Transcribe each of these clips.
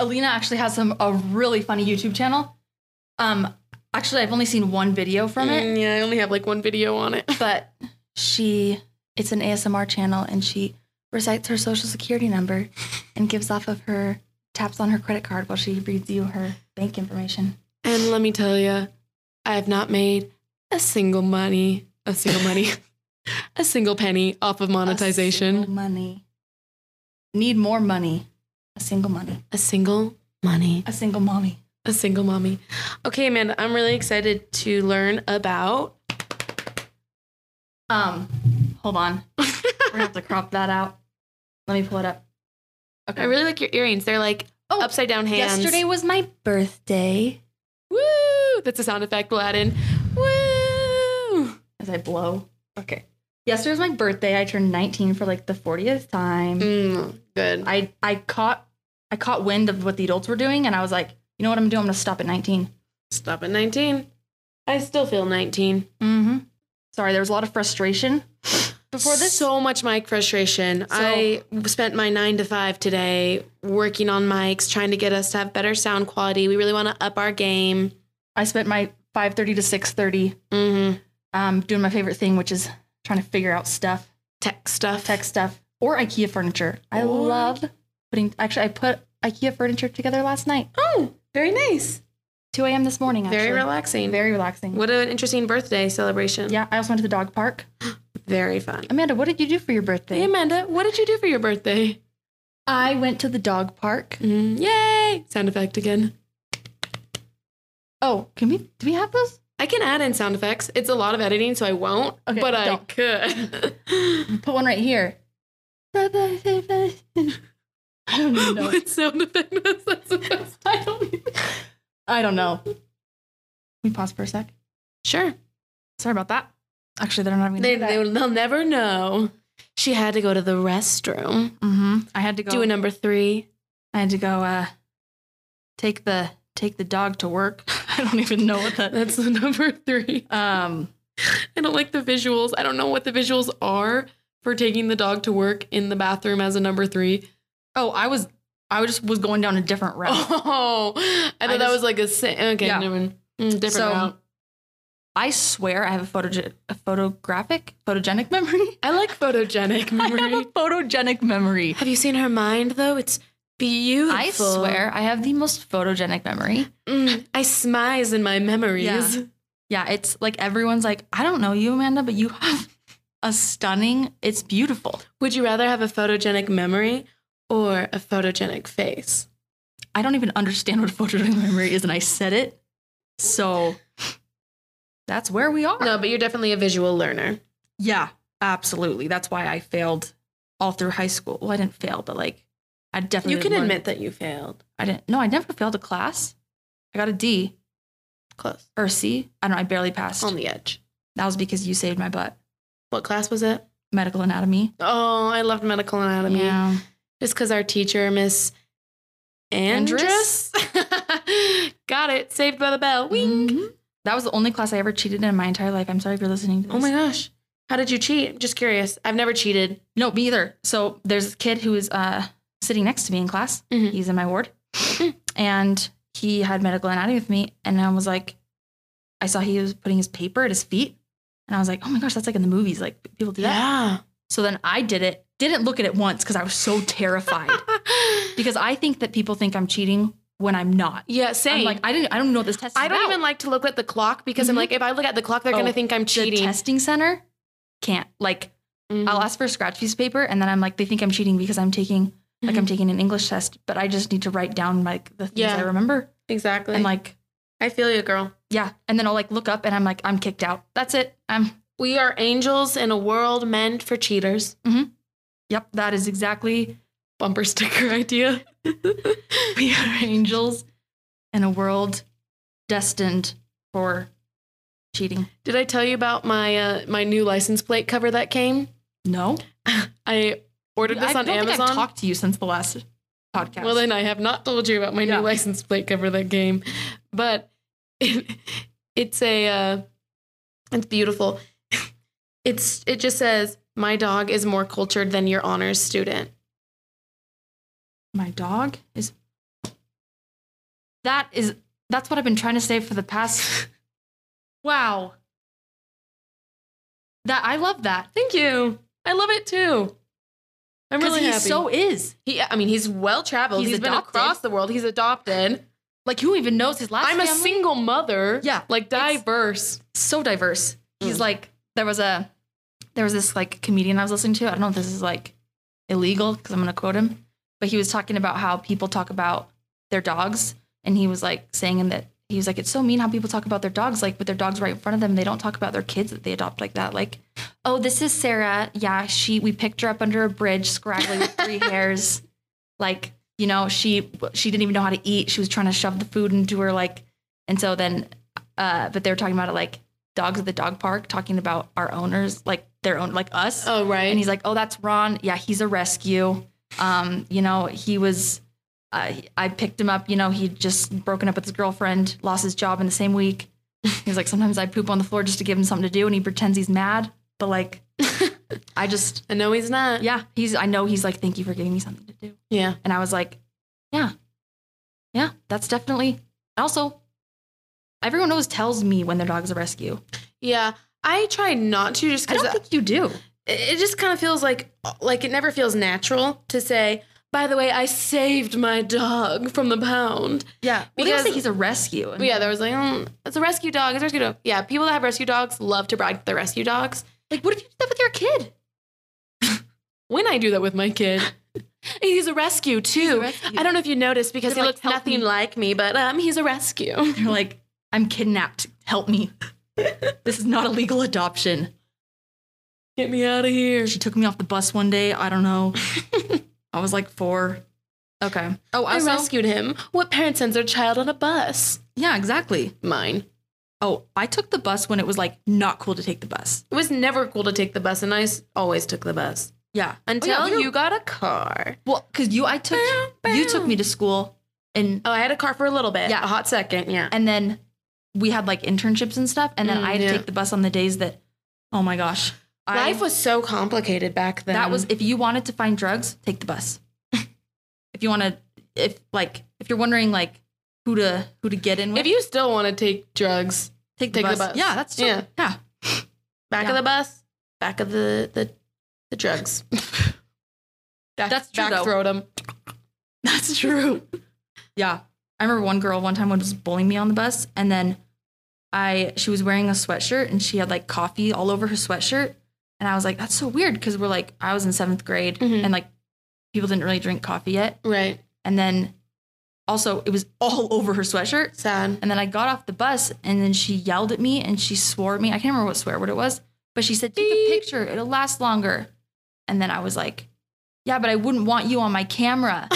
Alina actually has a really funny YouTube channel. Actually, I've only seen one video from it. Yeah, I only have like one video on it. But it's an ASMR channel, and she recites her social security number and gives off of taps on her credit card while she reads you her bank information. And let me tell you, I have not made a single penny off of monetization. A single money. Need more money. A single money. A single money. A single mommy. A single mommy. Okay, Amanda, I'm really excited to learn about... Hold on. We're gonna have to crop that out. Let me pull it up. Okay. I really like your earrings. They're like upside down hands. Yesterday was my birthday. Woo! That's a sound effect we'll add in. Woo! As I blow. Okay. Yesterday was my birthday. I turned 19 for like the 40th time. Good. I caught wind of what the adults were doing, and I was like, you know what I'm doing? I'm gonna stop at 19. Stop at 19. I still feel 19. Mm-hmm. Sorry, there was a lot of frustration before this. So much mic frustration. I spent my 9 to 5 today working on mics, trying to get us to have better sound quality. We really want to up our game. I spent my 5:30 to 6:30 doing my favorite thing, which is trying to figure out stuff. Tech stuff. Or IKEA furniture. I love I put IKEA furniture together last night. Oh, very nice. 2 a.m. this morning, actually. Very relaxing. Very relaxing. What an interesting birthday celebration. Yeah, I also went to the dog park. Very fun. Amanda, what did you do for your birthday? Hey, Amanda, what did you do for your birthday? I went to the dog park. Yay! Sound effect again. Oh, do we have those? I can add in sound effects. It's a lot of editing, so I won't, but I could. Put one right here. I don't even know. What sound effect was that? I don't know. Can we pause for a sec? Sure. Sorry about that. Actually, they're not even going to They'll never know. She had to go to the restroom. Mm-hmm. I had to go. Do a number 3. I had to go take the dog to work. I don't even know what that's the number 3. I don't like the visuals. I don't know what the visuals are for taking the dog to work in the bathroom as a number 3. Oh, I just was going down a different route. Oh, I thought that was like okay, yeah. Different route. I swear I have a photogenic memory. I like photogenic memory. I have a photogenic memory. Have you seen her mind though? It's beautiful. I swear I have the most photogenic memory. I smize in my memories. Yeah, it's like everyone's like, I don't know you, Amanda, but you have it's beautiful. Would you rather have a photogenic memory or a photogenic face? I don't even understand what a photogenic memory is, and I said it. So that's where we are. No, but you're definitely a visual learner. Yeah, absolutely. That's why I failed all through high school. Well, I didn't fail, but like I definitely You can admit that you failed. I didn't. No, I never failed a class. I got a D. Close. Or a C. I don't know. I barely passed. On the edge. That was because you saved my butt. What class was it? Medical anatomy. Oh, I loved medical anatomy. Yeah. Just because our teacher, Miss Andress, got it. Saved by the bell. Wink. Mm-hmm. That was the only class I ever cheated in my entire life. I'm sorry if you're listening to this. Oh my gosh. How did you cheat? Just curious. I've never cheated. No, me either. So there's a kid who is sitting next to me in class. Mm-hmm. He's in my ward. And he had medical anatomy with me. And I was like, I saw he was putting his paper at his feet. And I was like, oh my gosh, that's like in the movies. Like people do that. Yeah. So then I did it. Didn't look at it once because I was so terrified. Because I think that people think I'm cheating when I'm not. Yeah, same. I'm like, I don't know what this test is I don't about. even like to look at the clock because I'm like, if I look at the clock, they're going to think I'm cheating. The testing center can't. Like, I'll ask for a scratch piece of paper and then I'm like, they think I'm cheating because I'm taking I'm taking an English test, but I just need to write down like the things I remember. Exactly. And like, I feel you, girl. Yeah. And then I'll like look up and I'm like, I'm kicked out. That's it. We are angels in a world meant for cheaters. Mm-hmm. Yep. That is exactly bumper sticker idea. We are angels in a world destined for cheating. Did I tell you about my my new license plate cover that came? No. I ordered this on Amazon. I don't think I've talked to you since the last podcast. Well, then I have not told you about my new license plate cover that came. But it's beautiful. It just says, my dog is more cultured than your honors student. My dog is... That's what I've been trying to say for the past. Wow. I love that. Thank you. I love it too. I'm really happy. So is. He's well traveled. He's been across the world. He's adopted. Like, who even knows his last I'm family? a single mother. Yeah. Like, diverse. So diverse. He's like, there was this like comedian I was listening to. I don't know if this is like illegal because I'm going to quote him, but he was talking about how people talk about their dogs. And he was like saying that he was like, it's so mean how people talk about their dogs, like with their dogs right in front of them. They don't talk about their kids that they adopt like that. Like, oh, this is Sarah. Yeah, we picked her up under a bridge, scraggly with 3 hairs. Like, you know, she didn't even know how to eat. She was trying to shove the food into her, like, and so then, but they were talking about it like dogs at the dog park, talking about our owners, like their own, like us. Oh, right. And he's like, oh, that's Ron. Yeah, he's a rescue. You know, he was. I picked him up, you know, he'd just broken up with his girlfriend, lost his job in the same week. He's like, sometimes I poop on the floor just to give him something to do. And he pretends he's mad. But like, I know he's not. Yeah. I know he's like, thank you for giving me something to do. Yeah. And I was like, yeah, that's definitely. Also, everyone always tells me when their dog's a rescue. Yeah. I try not to just because. I don't think you do. It just kind of feels like it never feels natural to say, by the way, I saved my dog from the pound. Yeah. Well, they don't say he's a rescue. Yeah, there was like, it's a rescue dog. It's a rescue dog. Yeah, people that have rescue dogs love to brag that they're rescue dogs. Like, what if you did that with your kid? When I do that with my kid, he's a rescue too. I don't know if you noticed because he looks nothing like me, but he's a rescue. They're like, I'm kidnapped. Help me. This is not a legal adoption. Get me out of here. She took me off the bus one day. I don't know. I was like 4. Okay. Oh, I rescued him. What parent sends their child on a bus? Yeah, exactly. Mine. Oh, I took the bus when it was like not cool to take the bus. It was never cool to take the bus, and I always took the bus. Yeah. Until you got a car. Well, because you took me to school, and I had a car for a little bit. Yeah, a hot second. Yeah. And then we had like internships and stuff, and then I had to take the bus on the days that. Oh my gosh. Life was so complicated back then. That was, if you wanted to find drugs, take the bus. If you're wondering like who to get in with. If you still want to take drugs, take the bus. Yeah, that's true. Yeah. Back of the bus, back of the drugs. That's true. Back throat them. That's true. Yeah. I remember one girl one time was bullying me on the bus, and then she was wearing a sweatshirt and she had like coffee all over her sweatshirt. And I was like, that's so weird, because I was in 7th grade and like people didn't really drink coffee yet. Right. And then also it was all over her sweatshirt. Sad. And then I got off the bus and then she yelled at me and she swore at me. I can't remember what swear word it was, but she said, take a picture. It'll last longer. And then I was like, yeah, but I wouldn't want you on my camera.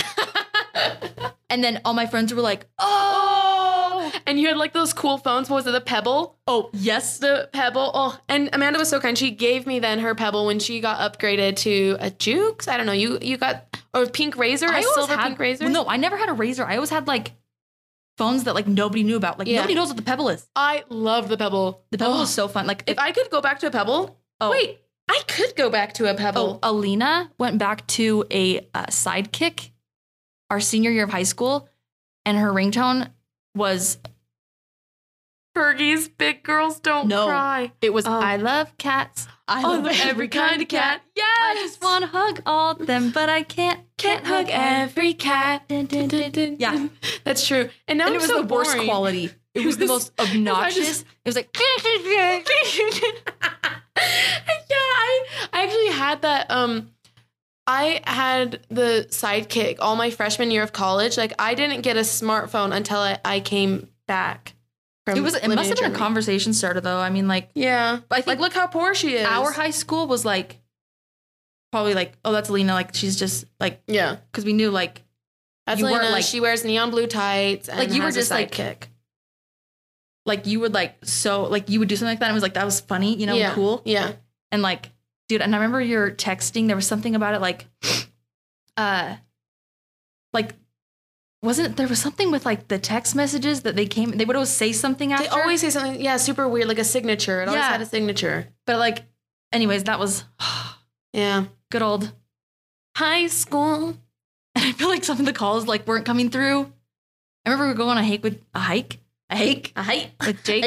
And then all my friends were like, oh. And you had like those cool phones. What was it? The Pebble? Oh, yes. The Pebble. Oh, and Amanda was so kind. She gave me then her Pebble when she got upgraded to a Jukes. I don't know. You got a pink razor, a silver pink razor? Well, no, I never had a razor. I always had like phones that like nobody knew about. Like nobody knows what the Pebble is. I love the Pebble. The Pebble is so fun. Like if I could go back to a Pebble. Oh. Wait, I could go back to a Pebble. Oh, Alina went back to a Sidekick our senior year of high school, and her ringtone was Fergie's Big Girls Don't Cry. It was I love cats. I love every kind of cat. Yes. I just want to hug all of them, but I can't hug every cat. Yeah. That's true. And now it was the worst quality. It was the most obnoxious. It was like yeah, I actually had that I had the Sidekick all my freshman year of college. Like I didn't get a smartphone until I came back. It must have been a conversation starter though. I mean, like, yeah, but I think look how poor she is. Our high school was like, probably like, oh, that's Alina. Like, she's just like, yeah, because we knew like, that's Alina. Like, she wears neon blue tights. And like you were just like you would like you would do something like that. And it was like that was funny, you know, cool. Yeah, and like, dude, and I remember your texting. There was something about it, like, there was something with like the text messages that they would always say something after. They always say something, yeah, super weird, like a signature. It always had a signature. But like, anyways, that was, yeah, good old high school. And I feel like some of the calls like weren't coming through. I remember we were going on a hike with Jake.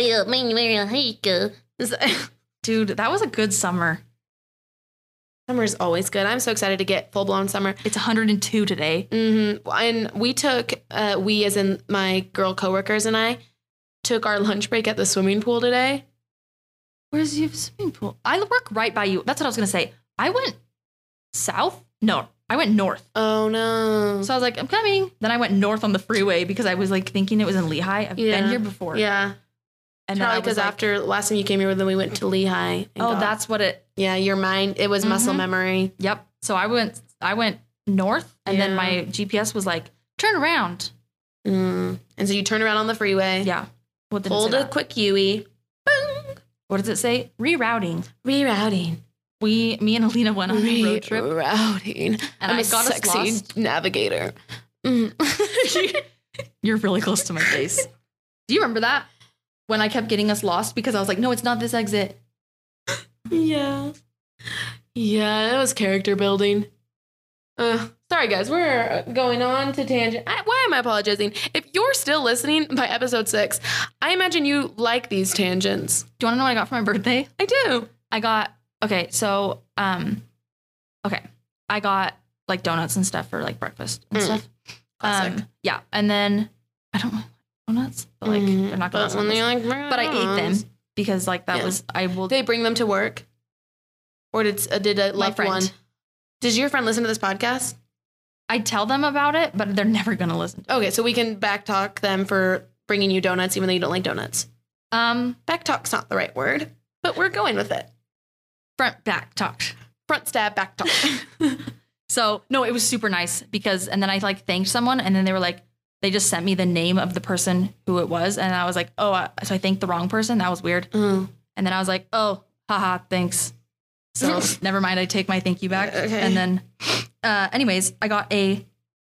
Dude, that was a good summer. Summer's always good. I'm so excited to get full-blown summer. It's 102 today. Mm-hmm. And we took, we as in my girl coworkers and I, took our lunch break at the swimming pool today. Where's your swimming pool? I work right by you. That's what I was going to say. I went south. No, I went north. Oh, no. So I was like, I'm coming. Then I went north on the freeway because I was like thinking it was in Lehigh. I've been here before. Yeah. And probably because like, after last time you came here, then we went to Lehigh. That's what it. Yeah, your mind. It was muscle memory. Yep. So I went north, and then my GPS was like, turn around. And so you turned around on the freeway. Yeah. Hold a quick Yui. Boom. What does it say? Rerouting. Me and Alina went on a road trip. Rerouting. And I got sexy lost. Navigator. You're really close to my face. Do you remember that? When I kept getting us lost because I was like, no, it's not this exit. Yeah. Yeah, that was character building. Sorry, guys. We're going on to tangent. Why am I apologizing? If you're still listening by episode 6, I imagine you like these tangents. Do you want to know what I got for my birthday? I do. I got, I got like donuts and stuff for like breakfast and stuff. Classic. Yeah. And then I don't like donuts, but like they're not going to but I ate them because like that was, They bring them to work? Or did a loved one? Does your friend listen to this podcast? I tell them about it, but they're never going to listen. Okay, so we can backtalk them for bringing you donuts, even though you don't like donuts. Backtalk's not the right word, but we're going with it. Front talk. Front stab, back talk. So, no, it was super nice because, and then I like thanked someone and then they were like, they just sent me the name of the person who it was. And I was like, so I thanked the wrong person. That was weird. And then I was like, oh, haha, thanks. So never mind. I take my thank you back. Okay. And then, anyways, I got this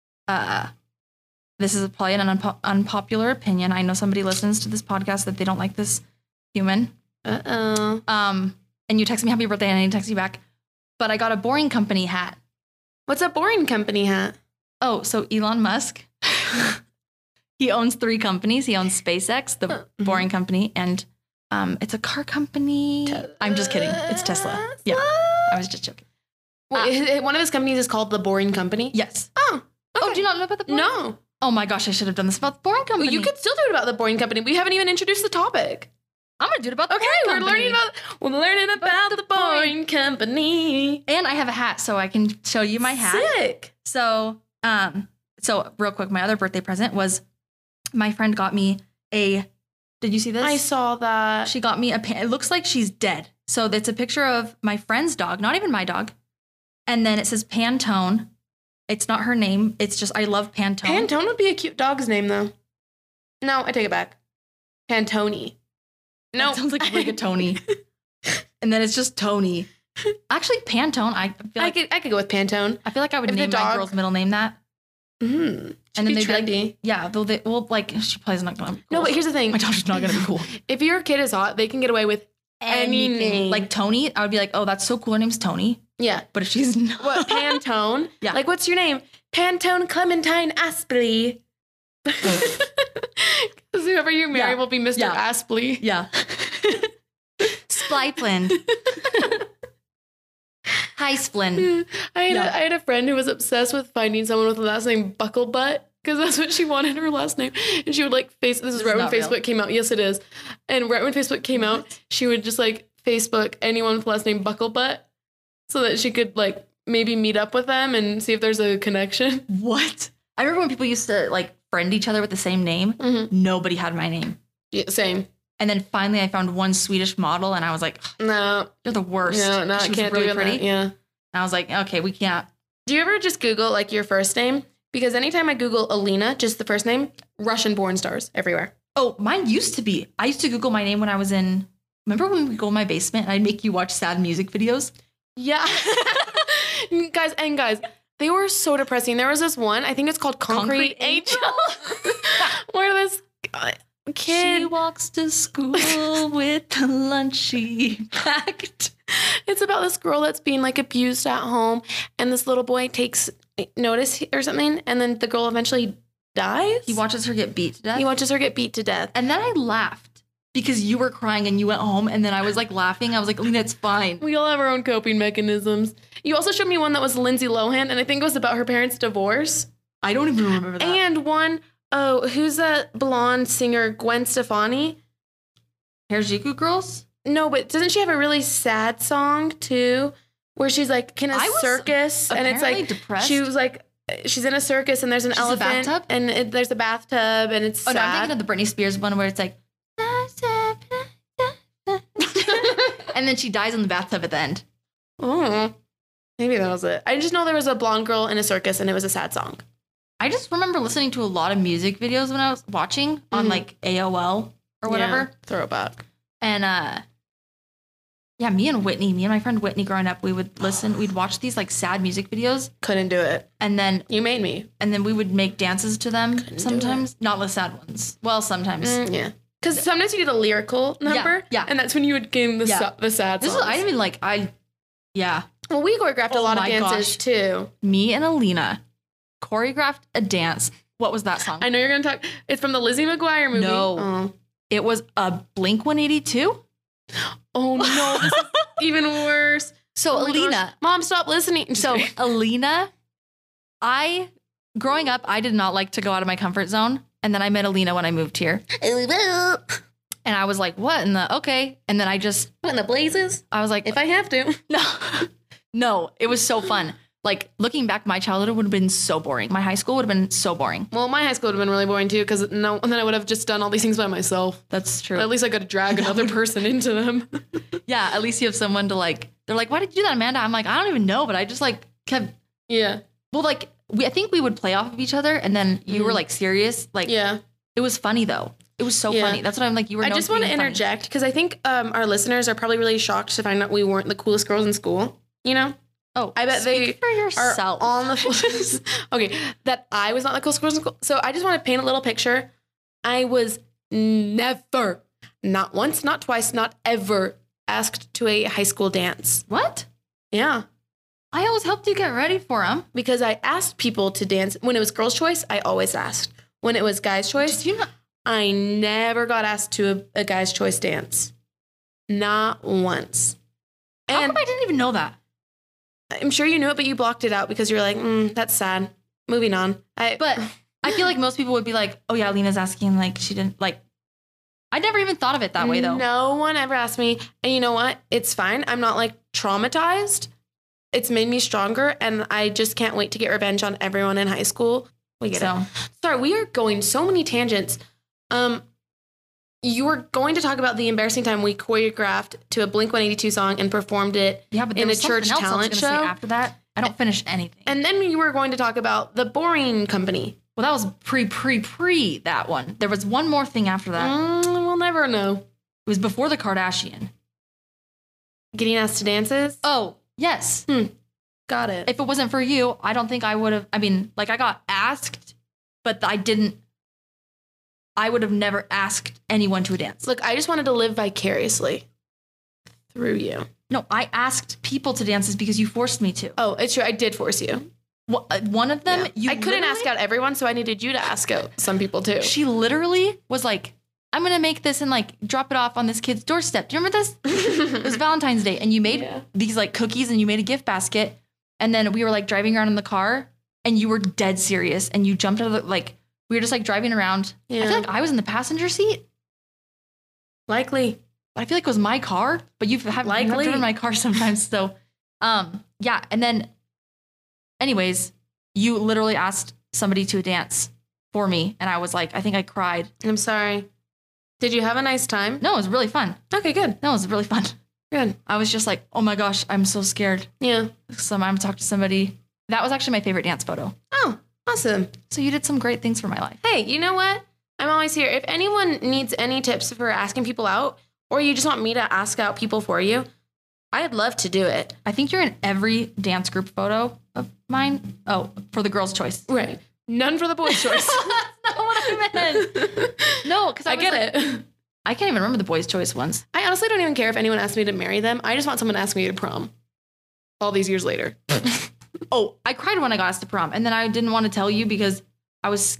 is probably an unpopular opinion. I know somebody listens to this podcast that they don't like this human. And you text me happy birthday and I text you back. But I got a Boring Company hat. What's a Boring Company hat? Oh, so Elon Musk, he owns 3 companies. He owns SpaceX, the Boring Company, and it's a car company. I'm just kidding. It's Tesla. Yeah, I was just joking. Wait, one of his companies is called the Boring Company? Yes. Oh, okay. Oh, do you not know about the Boring? No. Oh my gosh, I should have done this about the Boring Company. Well, you could still do it about the Boring Company. We haven't even introduced the topic. I'm gonna do it about the Boring Company. We're learning about the Boring Company. And I have a hat, so I can show you my hat. Sick. So real quick, my other birthday present was my friend got me did you see this? I saw that. She got me it looks like she's dead. So it's a picture of my friend's dog, not even my dog. And then it says Pantone. It's not her name. It's just, I love Pantone. Pantone would be a cute dog's name though. No, I take it back. Pantone. No. Sounds like rigatoni. And then it's just Tony. Actually, Pantone, I feel like I could go with Pantone. I feel like I would name my girl's middle name that. And then they'd be like, yeah, though she probably not going to be cool. No, but here's the thing. My daughter's not going to be cool. If your kid is hot, they can get away with any name. Like Tony, I would be like, oh, that's so cool. Her name's Tony. Yeah. But if she's not. What, Pantone? Yeah. Like, what's your name? Pantone Clementine Aspley. Because whoever you marry will be Mr. Aspley. Yeah. Spliplin. Hi, Splin. I had a friend who was obsessed with finding someone with the last name Bucklebutt because that's what she wanted her last name. And she would like this is right when Facebook came out. Yes, it is. And right when Facebook came out, she would just like Facebook anyone with the last name Bucklebutt so that she could like maybe meet up with them and see if there's a connection. What? I remember when people used to like friend each other with the same name. Mm-hmm. Nobody had my name. Yeah, same. And then finally I found one Swedish model and I was like, no, you're the worst. No, I can't really do pretty. That. Yeah. And I was like, okay, we can't. Do you ever just Google like your first name? Because anytime I Google Alina, just the first name, Russian porn stars everywhere. Oh, mine used to be. I used to Google my name when I was remember when we go in my basement and I'd make you watch sad music videos? Yeah. guys, they were so depressing. There was this one, I think it's called Concrete Angel. Where this kid. She walks to school with the lunch she packed. It's about this girl that's being like abused at home and this little boy takes notice or something and then the girl eventually dies. He watches her get beat to death. He watches her get beat to death. And then I laughed because you were crying and you went home. And then I was like laughing. I was like, Alina, it's fine. We all have our own coping mechanisms. You also showed me one that was Lindsay Lohan, and I think it was about her parents' divorce. I don't even remember that. And one, who's that blonde singer, Gwen Stefani? Harajuku Girls? No, but doesn't she have a really sad song too? Where she's like in a circus, and it's like depressed. she was like she's in a circus, and there's an elephant, bathtub? and there's a bathtub, and it's sad. No, I'm thinking of the Britney Spears one where it's like, and then she dies in the bathtub at the end. Oh, maybe that was it. I just know there was a blonde girl in a circus, and it was a sad song. I just remember listening to a lot of music videos when I was watching on like AOL or whatever. Yeah, throwback. And yeah, me and my friend Whitney growing up, we would we'd watch these like sad music videos. Couldn't do it. And then you made me. And then we would make dances to them sometimes. Not the sad ones. Well, sometimes. Yeah. Because sometimes you do the lyrical number. Yeah. And that's when you would game the sad songs. This was, I didn't even like, yeah. Well, we choreographed a lot of dances too. Me and Alina choreographed a dance. What was that song? I know you're going to talk. It's from the Lizzie McGuire movie. No. It was a Blink 182. Oh no, this is even worse. So Alina, Mom, stop listening. So Alina, growing up, I did not like to go out of my comfort zone. And then I met Alina when I moved here. And I was like, what in the, okay. And then what in the blazes? I was like, if I have to. No, it was so fun. Like looking back, my childhood would have been so boring. My high school would have been so boring. Well, my high school would have been really boring too, because and then I would have just done all these things by myself. That's true. But at least I got to drag another person into them. Yeah, at least you have someone to like. They're like, why did you do that, Amanda? I'm like, I don't even know, but I just like kept. Yeah. Well, like I think we would play off of each other, and then you were like serious. Like, yeah, it was funny though. It was so funny. That's what I'm like. You were. I just want to interject because I think our listeners are probably really shocked to find out we weren't the coolest girls in school. You know. Oh, I bet they for yourself. are on the okay, that I was not the coolest girl in school. So I just want to paint a little picture. I was never, not once, not twice, not ever asked to a high school dance. What? Yeah. I always helped you get ready for them. Because I asked people to dance. When it was girls' choice, I always asked. When it was guys' choice, I never got asked to a guy's choice dance. Not once. How come I didn't even know that? I'm sure you knew it, but you blocked it out because you're like, that's sad. Moving on. But I feel like most people would be like, oh yeah, Lena's asking, like she didn't like. I never even thought of it that way though. No one ever asked me. And you know what? It's fine. I'm not like traumatized. It's made me stronger. And I just can't wait to get revenge on everyone in high school. We get it. Sorry, we are going so many tangents. You were going to talk about the embarrassing time we choreographed to a Blink-182 song and performed it in a church talent show. After that, I don't finish anything. And then you were going to talk about the Boring Company. Well, that was pre that one. There was one more thing after that. We'll never know. It was before the Kardashian. Getting asked to dances? Oh, yes. Got it. If it wasn't for you, I don't think I would have. I mean, like I got asked, but I would have never asked anyone to a dance. Look, I just wanted to live vicariously through you. No, I asked people to dances because you forced me to. Oh, it's true. I did force you. Well, one of them, I couldn't ask out everyone, so I needed you to ask out some people too. She literally was like, I'm going to make this and like drop it off on this kid's doorstep. Do you remember this? It was Valentine's Day. And you made these like cookies and you made a gift basket. And then we were like driving around in the car and you were dead serious. And you jumped out of the, like, we were just like driving around. Yeah. I feel like I was in the passenger seat. Likely. I feel like it was my car, but you have driven my car sometimes. So, yeah. And then anyways, you literally asked somebody to dance for me. And I was like, I think I cried. I'm sorry. Did you have a nice time? No, it was really fun. Okay, good. No, it was really fun. Good. I was just like, oh my gosh, I'm so scared. Yeah. So I'm going to talk to somebody. That was actually my favorite dance photo. Oh, awesome. So you did some great things for my life. Hey, you know what? I'm always here. If anyone needs any tips for asking people out, or you just want me to ask out people for you, I'd love to do it. I think you're in every dance group photo of mine. Oh, for the girls' choice. Right. None for the boys' choice. That's not what I meant. No, because I get it. I can't even remember the boys' choice ones. I honestly don't even care if anyone asks me to marry them. I just want someone to ask me to prom. All these years later. Oh, I cried when I got asked to prom. And then I didn't want to tell you because I was scared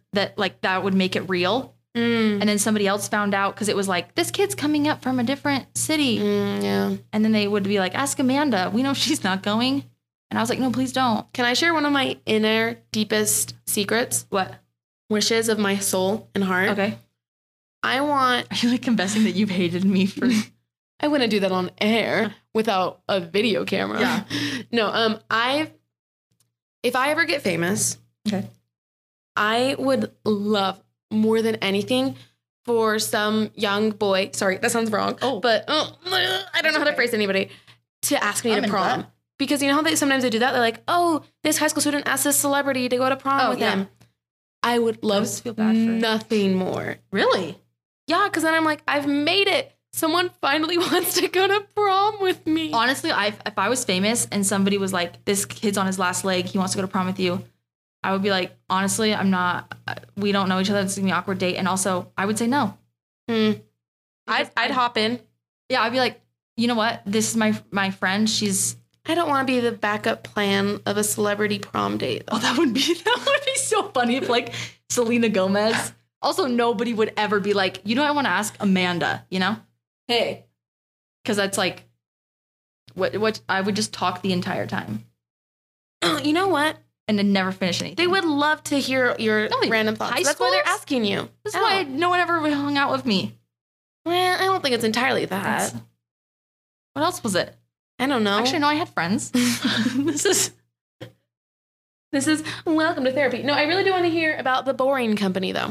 that like that would make it real. And then somebody else found out because it was like, this kid's coming up from a different city. Yeah. And then they would be like, ask Amanda. We know she's not going. And I was like, no, please don't. Can I share one of my inner deepest secrets? What? Wishes of my soul and heart. Okay. I want... Are you like confessing that you've hated me for... I wouldn't do that on air without a video camera. Yeah. No, if I ever get famous, okay, I would love more than anything for some young boy, sorry, that sounds wrong. But I don't know how to phrase anybody, to ask me to prom. Because you know how sometimes they do that? They're like, oh, this high school student asked this celebrity to go to prom with him. I would love feel bad for nothing more. Really? Yeah, because then I'm like, I've made it. Someone finally wants to go to prom with me. Honestly, if I was famous and somebody was like, this kid's on his last leg, he wants to go to prom with you, I would be like, honestly, we don't know each other. It's going to be an awkward date. And also, I would say no. I'd hop in. Yeah, I'd be like, you know what? This is my friend. I don't want to be the backup plan of a celebrity prom date, though. Oh, that would be so funny if like Selena Gomez. Also, nobody would ever be like, you know, I want to ask Amanda, you know? Hey. Because that's like, what I would just talk the entire time. You know what? And then never finish anything. They would love to hear your random thoughts. That's why they're asking you. That's why no one ever hung out with me. Well, I don't think it's entirely that. What else was it? I don't know. Actually, no, I had friends. This is welcome to therapy. No, I really do want to hear about the Boring Company, though.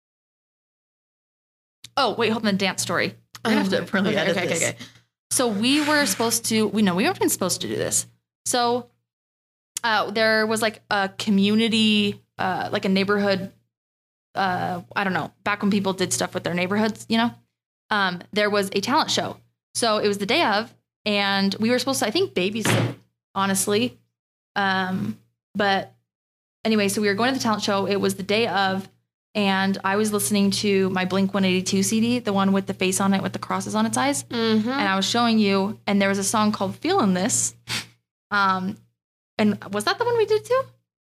Oh, wait, hold on. The dance story. We're going to have to really edit this. Okay. So we weren't supposed to do this. So there was like a community, like a neighborhood, I don't know, back when people did stuff with their neighborhoods, you know, there was a talent show. So it was the day of, and we were supposed to, I think, babysit, honestly. But anyway, so we were going to the talent show. It was the day of, and I was listening to my Blink-182 CD, the one with the face on it with the crosses on its eyes. And I was showing you, and there was a song called Feelin' This. And was that the one we did too?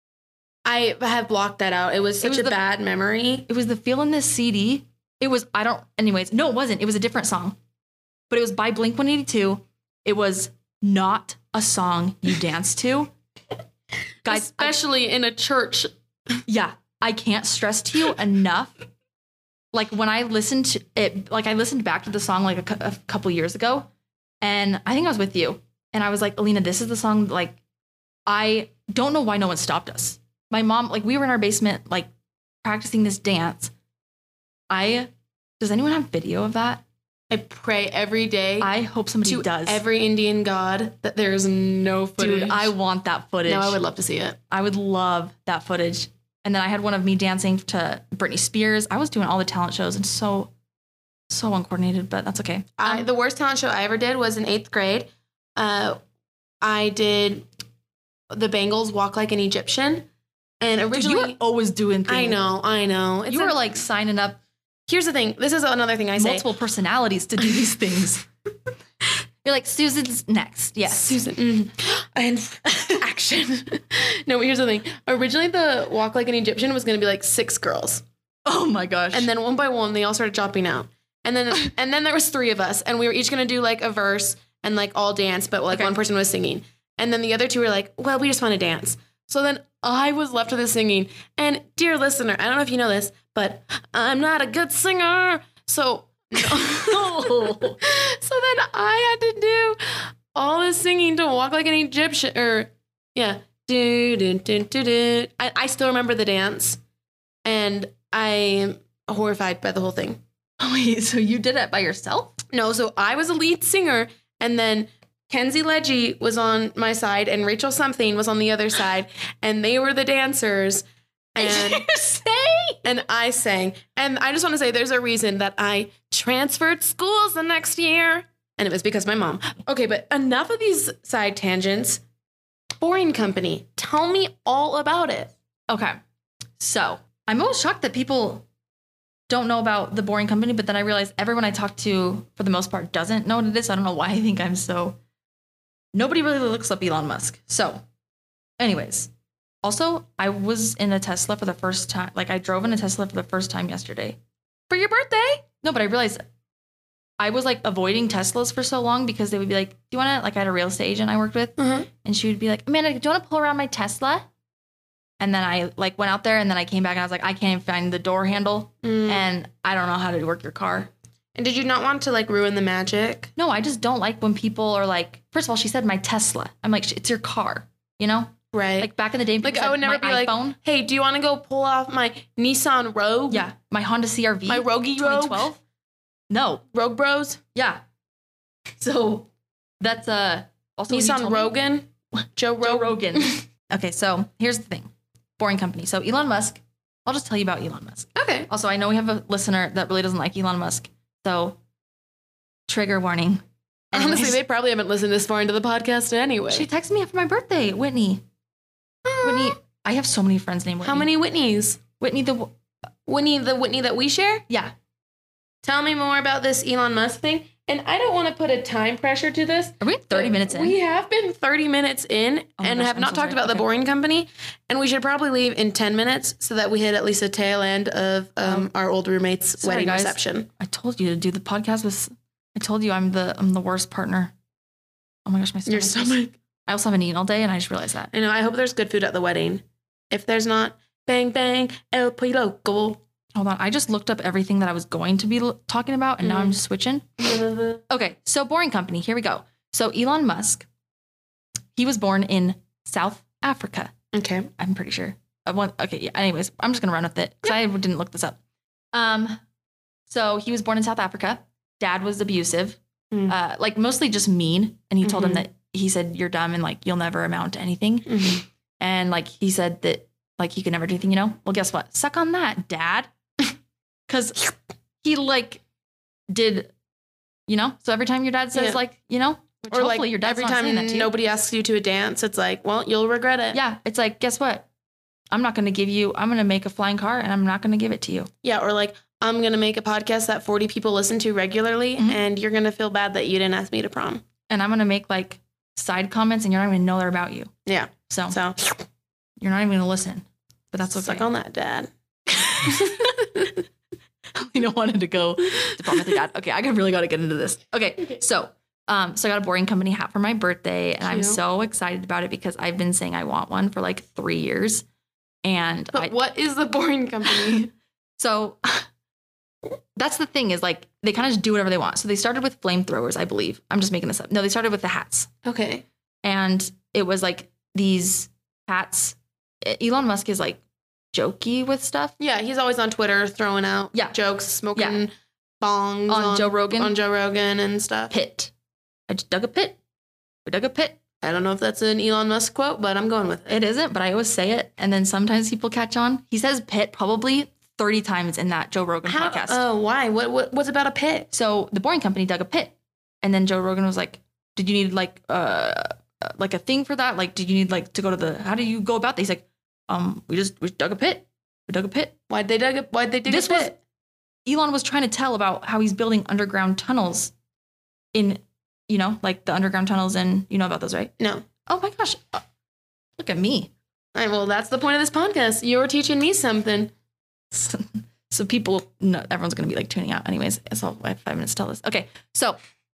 I have blocked that out. It was such a bad memory. It was the Feelin' This CD. It was, anyways, no, it wasn't. It was a different song. But it was by Blink-182. It was not a song you dance to. Guys, especially in a church. Yeah. I can't stress to you enough. Like when I listened to it, like I listened back to the song like a couple years ago, and I think I was with you, and I was like, Alina, this is the song. Like, I don't know why no one stopped us. My mom, like we were in our basement, like practicing this dance. Does anyone have video of that? I pray every day. I hope somebody does. Every Indian god that there's no footage. Dude, I want that footage. No, I would love to see it. I would love that footage. And then I had one of me dancing to Britney Spears. I was doing all the talent shows and so uncoordinated, but that's okay. The worst talent show I ever did was in 8th grade. I did the Bangles Walk Like an Egyptian. And originally... Dude, you were always doing things. I know. You were like signing up. Here's the thing. This is another thing I say. Multiple personalities to do these things. You're like, Susan's next. Yes. Susan. And action. No, but here's the thing. Originally, the Walk Like an Egyptian was going to be like 6 girls. Oh my gosh. And then one by one, they all started dropping out. And then there was 3 of us. And we were each going to do like a verse and like all dance. But like one person was singing. And then the other 2 were like, well, we just want to dance. So then I was left with the singing. And dear listener, I don't know if you know this, but I'm not a good singer. So... No. So then I had to do all this singing to Walk Like an Egyptian, I still remember the dance, and I'm horrified by the whole thing. Oh, wait, so you did it by yourself? No, so I was a lead singer, and then Kenzie Leggy was on my side, and Rachel Something was on the other side, and they were the dancers. And you say? And I sang. And I just want to say there's a reason that I transferred schools the next year. And it was because of my mom. Okay, but enough of these side tangents. Boring Company. Tell me all about it. Okay. So I'm always shocked that people don't know about the Boring Company, but then I realize everyone I talk to, for the most part, doesn't know what it is. I don't know why I think I'm so... Nobody really looks up Elon Musk. So anyways... Also, I was in a Tesla for the first time. Like, I drove in a Tesla for the first time yesterday. For your birthday? No, but I realized I was like avoiding Teslas for so long because they would be like, do you want to, like, I had a real estate agent I worked with, and she would be like, Amanda, do you want to pull around my Tesla? And then I like went out there, and then I came back and I was like, I can't even find the door handle, and I don't know how to work your car. And did you not want to like ruin the magic? No, I just don't like when people are like, first of all, she said my Tesla. I'm like, it's your car, you know? Right. Like back in the day, like I would never be iPhone. Like, hey, do you want to go pull off my Nissan Rogue? Yeah. My Honda CRV. My Rogue 2012. No. Rogue Bros? Yeah. So that's also Nissan Rogan. Joe Rogan. Okay, so here's the thing. Boring company. So Elon Musk, I'll just tell you about Elon Musk. Okay. Also, I know we have a listener that really doesn't like Elon Musk. So trigger warning. Anyways, honestly, they probably haven't listened this far into the podcast anyway. She texted me after my birthday, Whitney. Whitney, I have so many friends named Whitney. How many Whitneys? Whitney the Whitney that we share? Yeah. Tell me more about this Elon Musk thing. And I don't want to put a time pressure to this. Are we 30 minutes in? We have been 30 minutes in and have not talked about the Boring Company. And we should probably leave in 10 minutes so that we hit at least a tail end of our old roommate's wedding reception. I told you to do the podcast with. I told you I'm the worst partner. Oh my gosh, my stomach. Your stomach. I also haven't eaten all day, and I just realized that. I know. I hope there's good food at the wedding. If there's not, bang bang, El Piloco. Hold on. I just looked up everything that I was going to be talking about, and now I'm just switching. Okay, so Boring Company. Here we go. So Elon Musk, he was born in South Africa. Okay. I'm pretty sure. Okay, yeah. Anyways, I'm just going to run with it because I didn't look this up. So he was born in South Africa. Dad was abusive, like mostly just mean. And he told him that he said, you're dumb and like, you'll never amount to anything. And like, he said that like, he could never do anything, you know? Well, guess what? Suck on that, Dad. Cause he like did, you know? So every time your dad says like, you know, which or hopefully like your dad's every not time saying that to you. Nobody asks you to a dance, it's like, well, you'll regret it. Yeah. It's like, guess what? I'm not going to make a flying car and I'm not going to give it to you. Yeah. Or like, I'm going to make a podcast that 40 people listen to regularly and you're going to feel bad that you didn't ask me to prom. And I'm going to make like side comments and you're not even going to know they're about you. Yeah. So you're not even going to listen, but that's okay. Suck on that, Dad. We don't want him to go to prom with your dad. Okay. I really got to get into this. Okay. So I got a Boring Company hat for my birthday and I'm so excited about it because I've been saying I want one for like 3 years. And what is the Boring Company? So that's the thing is like they kind of just do whatever they want. So they started with flamethrowers, I believe. I'm just making this up. No, they started with the hats. Okay. And it was like these hats. Elon Musk is like jokey with stuff. Yeah, he's always on Twitter throwing out jokes, smoking bongs on Joe Rogan. On Joe Rogan and stuff. Pit. I just dug a pit. We dug a pit. I don't know if that's an Elon Musk quote, but I'm going with it. It isn't, but I always say it. And then sometimes people catch on. He says pit probably 30 times in that Joe Rogan podcast. Oh, why? What's about a pit? So the Boring Company dug a pit. And then Joe Rogan was like, did you need like a thing for that? Like, did you need like to go to how do you go about that? He's like, we dug a pit. We dug a pit. Why'd they dig a pit? Elon was trying to tell about how he's building underground tunnels in, you know, like the underground tunnels and you know about those, right? No. Oh my gosh. Look at me. Well, that's the point of this podcast. You're teaching me something. So everyone's going to be like tuning out anyways. So I have 5 minutes to tell this. Okay. So,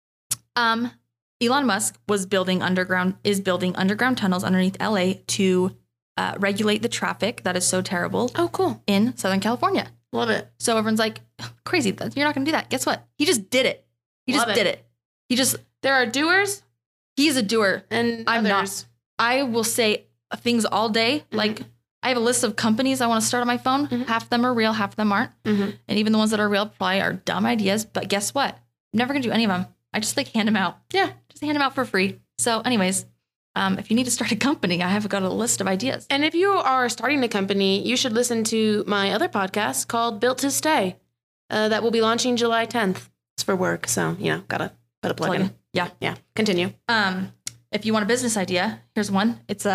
Elon Musk is building underground tunnels underneath LA to regulate the traffic that is so terrible. Oh, cool. In Southern California. Love it. So everyone's like, crazy. You're not going to do that. Guess what? He just did it. There are doers. He's a doer. And I'm not. I will say things all day. Like I have a list of companies I want to start on my phone. Half of them are real, half of them aren't. And even the ones that are real probably are dumb ideas. But guess what? I'm never going to do any of them. I just like hand them out. Yeah. Just hand them out for free. So anyways, if you need to start a company, I have got a list of ideas. And if you are starting a company, you should listen to my other podcast called Built to Stay. That will be launching July 10th. It's for work. So, you know, got to put a plug in. Yeah. Yeah. Continue. If you want a business idea, here's one. It's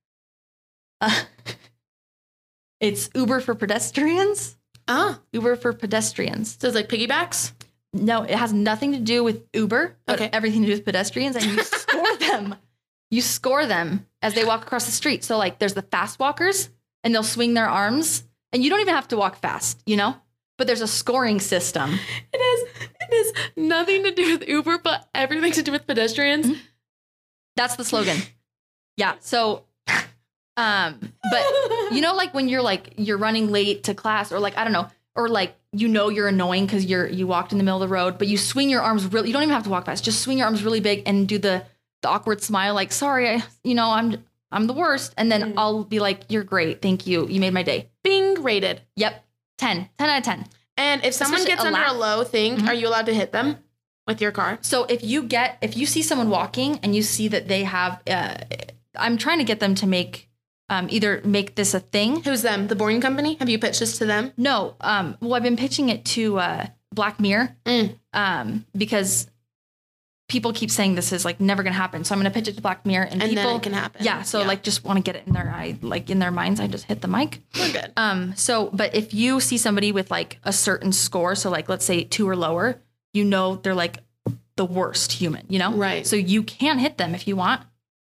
it's Uber for pedestrians. Uber for pedestrians. So it's like piggybacks? No, it has nothing to do with Uber, but okay. Everything to do with pedestrians, and you score them. You score them as they walk across the street. So like there's the fast walkers and they'll swing their arms and you don't even have to walk fast, you know, but there's a scoring system. It has nothing to do with Uber, but everything to do with pedestrians. Mm-hmm. That's the slogan. Yeah. So, but you know, like when you're running late to class or like, I don't know, or like, you know, you're annoying because you walked in the middle of the road, but you swing your arms really, you don't even have to walk fast. Just swing your arms really big and do the awkward smile. Like, sorry, I'm the worst. And then I'll be like, you're great. Thank you. You made my day. Being rated. Yep. 10 out of 10. And if someone gets under a low thing, are you allowed to hit them with your car? So if you see someone walking and you see that they have, I'm trying to get them to either make this a thing. Who's them? The Boring Company? Have you pitched this to them? No. Well, I've been pitching it to Black Mirror because people keep saying this is like never going to happen. So I'm going to pitch it to Black Mirror and people, then it can happen. Yeah. So like just want to get it in their eye, like in their minds. I just hit the mic. We're good. But if you see somebody with like a certain score, so like, let's say 2 or lower, you know, they're like the worst human, you know? Right. So you can hit them if you want.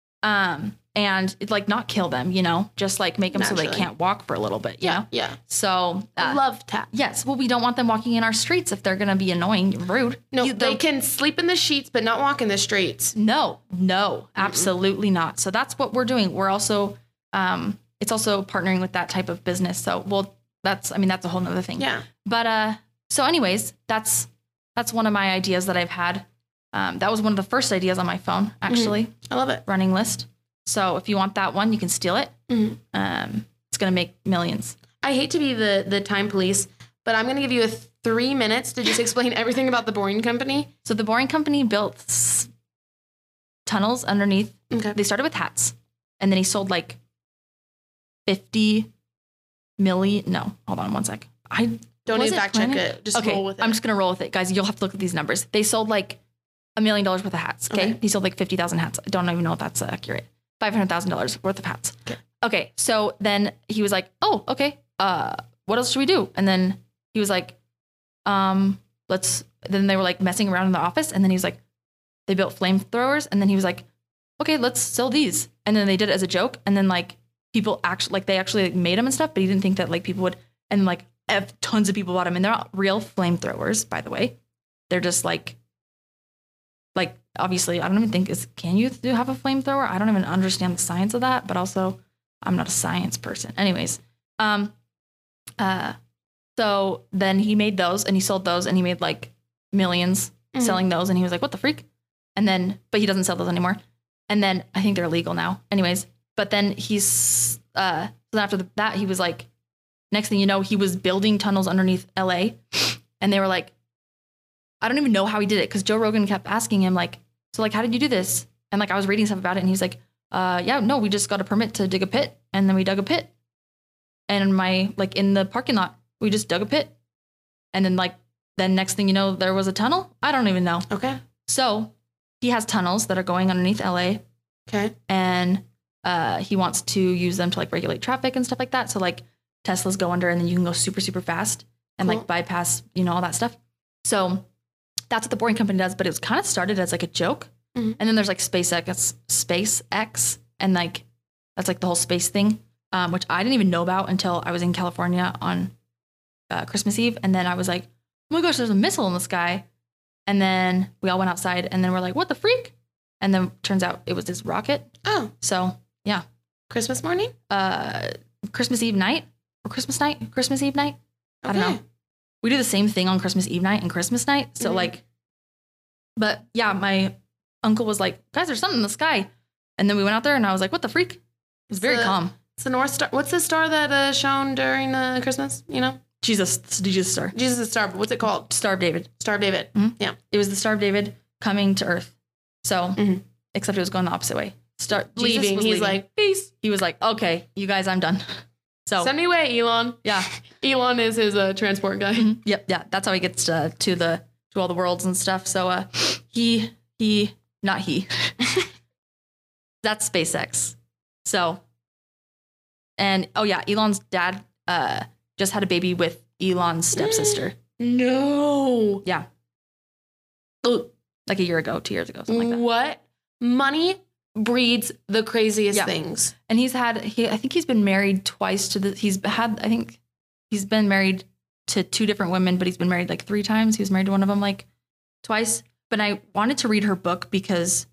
And it's like not kill them, you know, just like make them so they can't walk for a little bit. You know? Yeah. So love tap. Yes. Well, we don't want them walking in our streets if they're going to be annoying and rude. No, they can sleep in the sheets, but not walk in the streets. No, absolutely not. So that's what we're doing. We're also, it's also partnering with that type of business. So, that's a whole nother thing. Yeah. But, so anyways, that's one of my ideas that I've had. That was one of the first ideas on my phone, actually. I love it. Running list. So if you want that one, you can steal it. It's going to make millions. I hate to be the time police, but I'm going to give you 3 minutes to just explain everything about the Boring Company. So the Boring Company built tunnels underneath. Okay. They started with hats, and then he sold like 50 million. No, hold on one sec. Don't even fact check it. Just roll with it. I'm just going to roll with it, guys. You'll have to look at these numbers. They sold like $1 million worth of hats. Okay. He sold like 50,000 hats. I don't even know if that's accurate. $500,000 worth of hats. Okay. So then he was like, oh, okay. What else should we do? And then he was like, then they were like messing around in the office. And then he was like, they built flamethrowers. And then he was like, okay, let's sell these. And then they did it as a joke. And then like people actually, like they actually like made them and stuff, but he didn't think that like people would, and like tons of people bought them. And they're not real flamethrowers, by the way. They're just like obviously, I don't even think can you have a flamethrower? I don't even understand the science of that, but also I'm not a science person. Anyways, so then he made those and he sold those and he made like millions selling those. And he was like, what the freak? And then, but he doesn't sell those anymore. And then I think they're illegal now. Anyways, but then so after that, he was like, next thing you know, he was building tunnels underneath LA and they were like, I don't even know how he did it because Joe Rogan kept asking him like, so like, how did you do this? And like, I was reading stuff about it and he was like, we just got a permit to dig a pit. And then we dug a pit. And in the parking lot, we just dug a pit. And then next thing you know, there was a tunnel. I don't even know. Okay. So he has tunnels that are going underneath LA. Okay. And he wants to use them to like regulate traffic and stuff like that. So like Teslas go under and then you can go super, super fast and like bypass, all that stuff. So that's what the Boring Company does, but it was kind of started as like a joke. And then there's like SpaceX, and like that's like the whole space thing, which I didn't even know about until I was in California on Christmas Eve. And then I was like, oh my gosh, there's a missile in the sky. And then we all went outside and then we're like, what the freak? And then turns out it was this rocket. Oh. So yeah. Christmas morning? Christmas Eve night or Christmas Eve night. Okay. I don't know. We do the same thing on Christmas Eve night and Christmas night. So but yeah, my uncle was like, guys, there's something in the sky. And then we went out there and I was like, what the freak? It was very calm. It's the North Star. What's the star that shone during Christmas? Jesus, the Jesus star. Jesus is star, but what's it called? Star of David. Star of David. Mm-hmm. Yeah. It was the Star of David coming to Earth. So, except it was going the opposite way. Leaving. He's like, peace. He was like, okay, you guys, I'm done. So send me away, Elon. Yeah. Elon is his transport guy. Mm-hmm. Yep. Yeah. That's how he gets to all the worlds and stuff. So not he. That's SpaceX. So, and Elon's dad just had a baby with Elon's stepsister. No. Yeah. Like a year ago, 2 years ago, something like that. What? Money breeds the craziest things. And I think he's been married twice I think he's been married to 2 different women, but he's been married like 3 times. He was married to one of them like twice. But I wanted to read her book because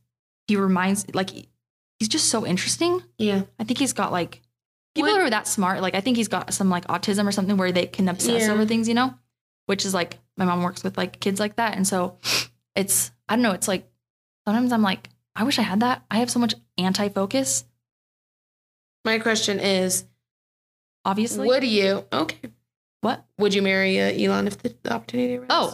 he's just so interesting. Yeah. I think he's got like, people who are that smart, like I think he's got some like autism or something where they can obsess over things, you know, which is like, my mom works with like kids like that. And so I don't know, it's like, sometimes I'm like, I wish I had that. I have so much anti-focus. My question is, obviously, what would you marry Elon if the opportunity arose?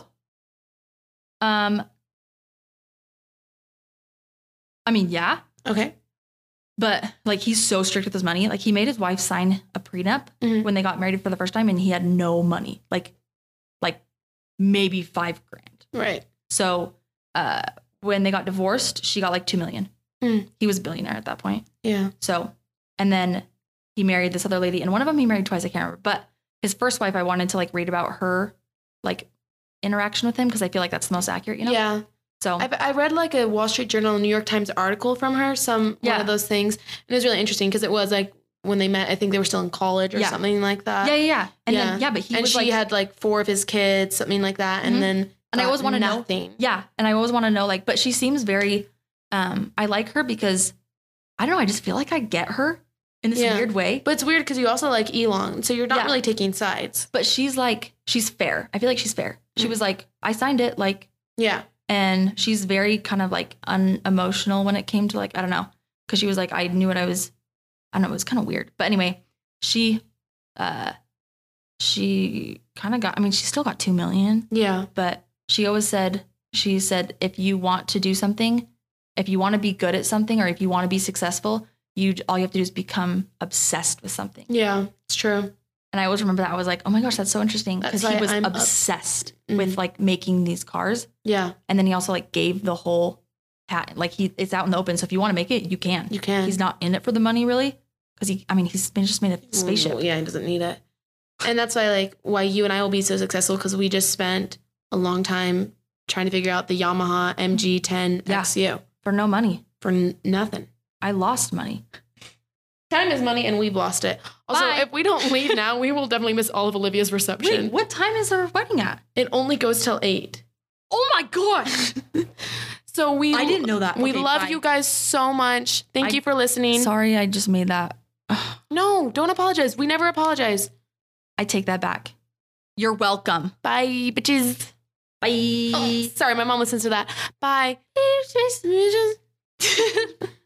I mean, yeah. Okay. But like, he's so strict with his money. Like, he made his wife sign a prenup when they got married for the first time, and he had no money, like maybe $5,000. Right. So when they got divorced, she got like $2 million. He was a billionaire at that point. Yeah. So, and then he married this other lady, and one of them he married twice. I can't remember, but his first wife, I wanted to like read about her like interaction with him because I feel like that's the most accurate, you know? Yeah. So I read like a Wall Street Journal and New York Times article from her, one of those things. And it was really interesting because it was like when they met, I think they were still in college or something like that. Yeah. And then, but she had like 4 of his kids, something like that. And then, and I always want to know. Yeah. And I always want to know, like, but she seems very, I like her because I don't know. I just feel like I get her in this weird way. But it's weird because you also like Elon. So you're not really taking sides. But she's fair. I feel like she's fair. She was like, I signed it. Like, yeah. And she's very kind of like unemotional when it came to like, I don't know. Cause she was like, I knew what I don't know. It was kind of weird. But anyway, she kind of got, I mean, she still got 2 million. Yeah. But she said, if you want to do something, if you want to be good at something, or if you want to be successful, all you have to do is become obsessed with something. Yeah, it's true. And I always remember that. I was like, oh my gosh, that's so interesting. Because he was obsessed with like making these cars. Yeah. And then he also like gave the whole patent, like it's out in the open. So if you want to make it, you can. You can. He's not in it for the money really. Because he's just made a spaceship. Yeah, he doesn't need it. And that's why you and I will be so successful, because we just spent a long time trying to figure out the Yamaha MG10 XU. For no money. For nothing. I lost money. Time is money, and we've lost it. Also, if we don't leave now, we will definitely miss all of Olivia's reception. Wait, what time is our wedding at? It only goes till 8. Oh my gosh. So I didn't know that. We love you guys so much. Thank you for listening. Sorry, I just made that. No, don't apologize. We never apologize. I take that back. You're welcome. Bye, bitches. Bye. Oh, sorry, my mom listens to that. Bye.